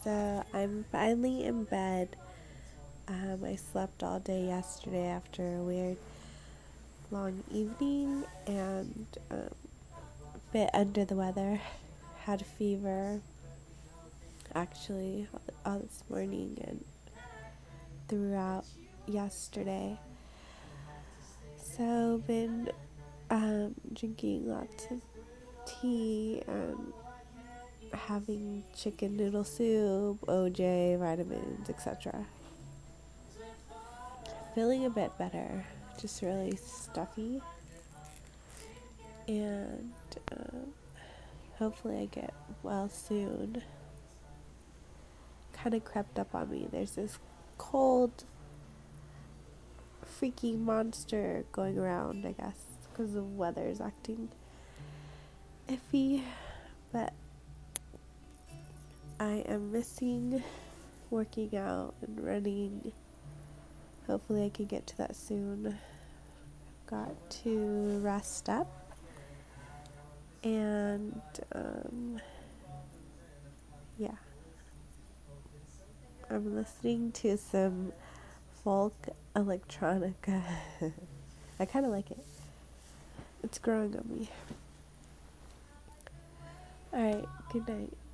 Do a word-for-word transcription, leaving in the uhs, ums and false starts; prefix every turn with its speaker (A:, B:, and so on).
A: So I'm finally in bed. Um, I slept all day yesterday after a weird long evening and um, a bit under the weather. Had a fever actually all, all this morning and throughout yesterday. So been um, drinking lots of tea and having chicken noodle soup, O J, vitamins, et cetera. Feeling a bit better, just really stuffy, and um, hopefully I get well soon. Kind of crept up on me. There's this cold, freaky monster going around, I guess, because the weather is acting iffy, but I am missing working out and running. Hopefully I can get to that soon. Got to rest up and um, yeah, I'm listening to some folk electronica. I kind of like it. It's growing on me. Alright, good night.